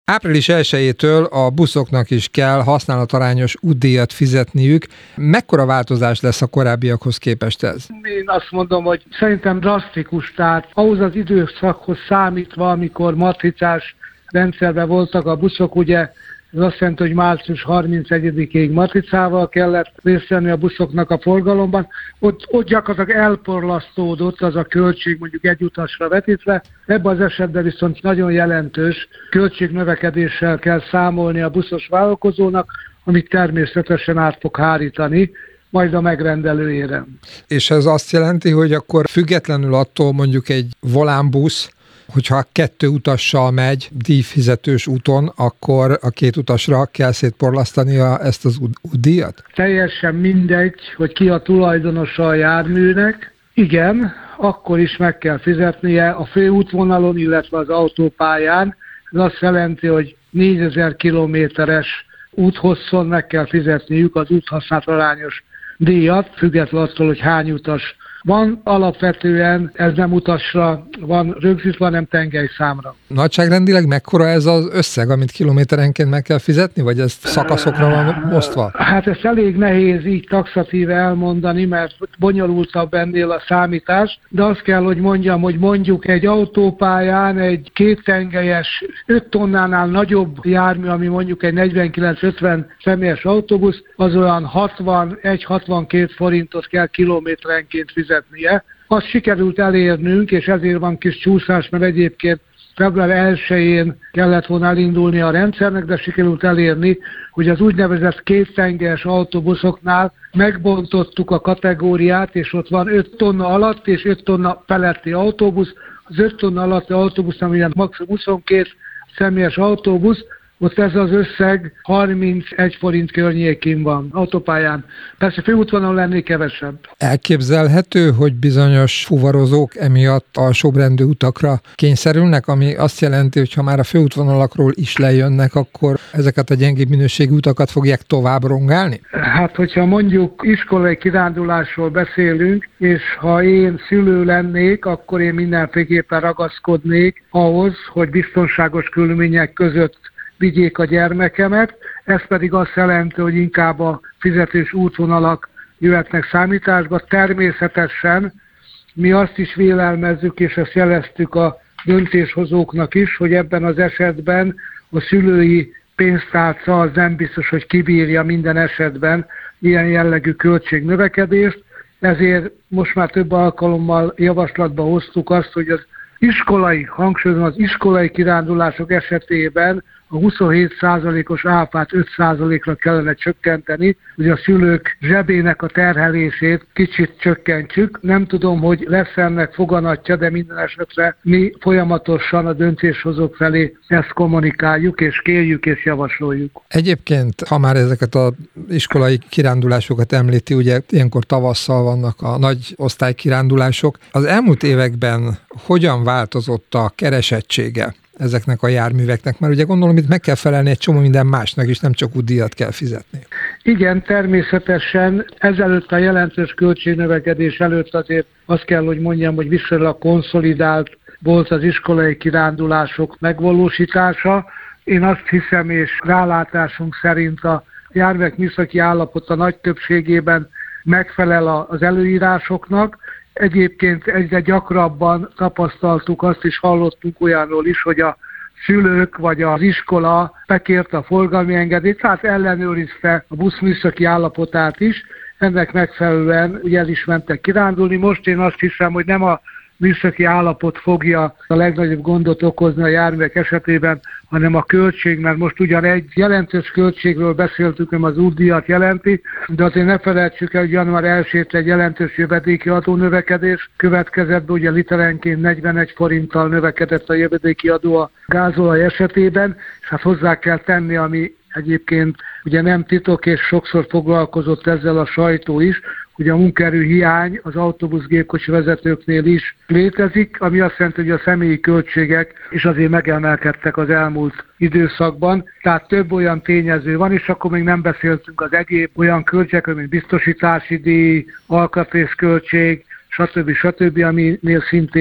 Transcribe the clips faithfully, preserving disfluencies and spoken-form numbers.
április elsejétől a buszoknak is kell használatarányos útdíjat fizetniük. Mekkora változás lesz a korábbiakhoz képest ez? Én azt mondom, hogy szerintem drasztikus, tehát ahhoz az időszakhoz számítva, amikor matricás rendszerben voltak a buszok, ugye ez azt jelenti, hogy március harmincegyedikéig matricával kellett részt venni a buszoknak a forgalomban. Ott, ott gyakorlatilag elporlasztódott az a költség mondjuk egy utasra vetítve. Ebben az esetben viszont nagyon jelentős költségnövekedéssel kell számolni a buszos vállalkozónak, amit természetesen át fog hárítani majd a megrendelőjére. És ez azt jelenti, hogy akkor függetlenül attól mondjuk egy volánbusz, hogyha kettő utassal megy díjfizetős úton, akkor a két utasra kell szétporlasztania ezt az útdíjat? Teljesen mindegy, hogy ki a tulajdonosa a járműnek. Igen, akkor is meg kell fizetnie a főútvonalon, illetve az autópályán. Ez azt jelenti, hogy négyezer kilométeres úthosszon meg kell fizetniük az úthasználatarányos díjat, függetlenül attól, hogy hány utas van. Alapvetően ez nem utasra van rögzítve, hanem tengelyszámra. Nagyságrendileg mekkora ez az összeg, amit kilométerenként meg kell fizetni, vagy ez szakaszokra van osztva? Hát ezt elég nehéz így taxatíve elmondani, mert bonyolultabb ennél a számítás, de azt kell, hogy mondjam, hogy mondjuk egy autópályán egy kéttengelyes, öt tonnánál nagyobb jármű, ami mondjuk egy negyvenkilenc ötven személyes autóbusz, az olyan hatvanegy-hatvankét forintot kell kilométerenként fizetnie. Azt sikerült elérnünk, és ezért van kis csúszás, mert egyébként február elsején kellett volna elindulni a rendszernek, de sikerült elérni, hogy az úgynevezett kéttengelyes autóbuszoknál megbontottuk a kategóriát, és ott van öt tonna alatt és öt tonna feletti autóbusz. Az öt tonna alatti autóbusz, amilyen maximum huszonkét személyes autóbusz, ott ez az összeg harmincegy forint környékén van autópályán. Persze főútvonalon lenné kevesebb. Elképzelhető, hogy bizonyos fuvarozók emiatt alsóbrendű utakra kényszerülnek, ami azt jelenti, hogy ha már a főútvonalakról is lejönnek, akkor ezeket a gyengébb minőségű utakat fogják tovább rongálni? Hát, hogyha mondjuk iskolai kirándulásról beszélünk, és ha én szülő lennék, akkor én mindenféleképpen ragaszkodnék ahhoz, hogy biztonságos körülmények között vigyék a gyermekemet, ez pedig azt jelenti, hogy inkább a fizetős útvonalak jöhetnek számításba. Természetesen mi azt is vélelmezzük, és ezt jeleztük a döntéshozóknak is, hogy ebben az esetben a szülői pénztárca az nem biztos, hogy kibírja minden esetben ilyen jellegű költségnövekedést, ezért most már több alkalommal javaslatba hoztuk azt, hogy az iskolai, hangsúlyozom, az iskolai kirándulások esetében a huszonhét százalékos áfát öt százalékra kellene csökkenteni, hogy a szülők zsebének a terhelését kicsit csökkentsük. Nem tudom, hogy lesz ennek foganatja, de minden esetre mi folyamatosan a döntéshozók felé ezt kommunikáljuk, és kérjük, és javasoljuk. Egyébként, ha már ezeket az iskolai kirándulásokat említi, ugye ilyenkor tavasszal vannak a nagy osztálykirándulások. Az elmúlt években hogyan változott a keresettsége ezeknek a járműveknek? Mert ugye gondolom, itt meg kell felelni egy csomó minden másnak, és nem csak útdíjat kell fizetni. Igen, természetesen ezelőtt a jelentős költségnövekedés előtt azért azt kell, hogy mondjam, hogy viszonylag konszolidált volt az iskolai kirándulások megvalósítása. Én azt hiszem, és rálátásunk szerint a járművek műszaki állapota nagy többségében megfelel az előírásoknak. Egyébként egyre gyakrabban tapasztaltuk, azt is hallottunk olyanról is, hogy a szülők vagy az iskola bekérte a forgalmi engedélyt, tehát ellenőrizte a busz műszaki állapotát is. Ennek megfelelően ugye el is mentek kirándulni. Most én azt hiszem, hogy nem a műszaki állapot fogja a legnagyobb gondot okozni a járművek esetében, hanem a költség, mert most ugyan egy jelentős költségről beszéltük, nem az útdíjat jelenti, de azért ne felejtsük el, hogy január elsejétől egy jelentős jövedéki adónövekedés következett be, ugye literenként negyvenegy forinttal növekedett a jövedéki adó a gázolaj esetében, és hát hozzá kell tenni, ami egyébként ugye nem titok, és sokszor foglalkozott ezzel a sajtó is, hogy a munkaerő hiány az autóbusz-gépkocsi vezetőknél is létezik, ami azt jelenti, hogy a személyi költségek is azért megemelkedtek az elmúlt időszakban. Tehát több olyan tényező van, és akkor még nem beszéltünk az egyéb olyan költségekről, mint biztosítási díj, alkatrészköltség, stb. stb., aminél szintén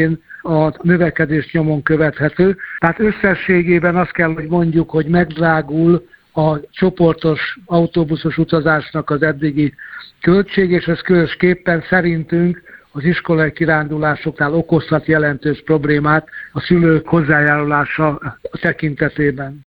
a növekedés nyomon követhető. Tehát összességében azt kell, hogy mondjuk, hogy megdrágul a csoportos autóbuszos utazásnak az eddigi költség, és ez különösképpen szerintünk az iskolai kirándulásoknál okozhat jelentős problémát a szülők hozzájárulása tekintetében.